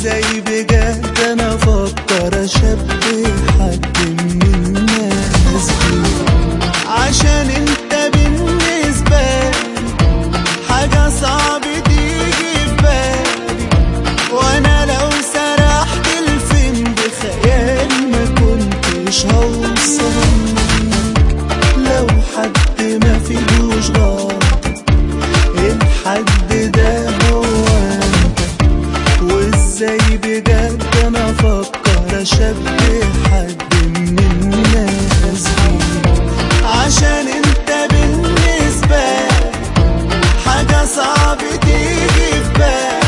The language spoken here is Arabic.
وازاي بجد انا افكر اشبه حد من الناس دي، عشان انت بالنسبة لي حاجة صعب تيجي في بالي، وانا لو سرحت الفيلم بخيالي ما كنتش هوصل. لو حد ما فيهوش غلط الحد ده هو انت، وازاي بجد انا افكر اشبه حد من الناس دي، عشان انت بالنسبة لي حاجة صعب تيجي في بالي،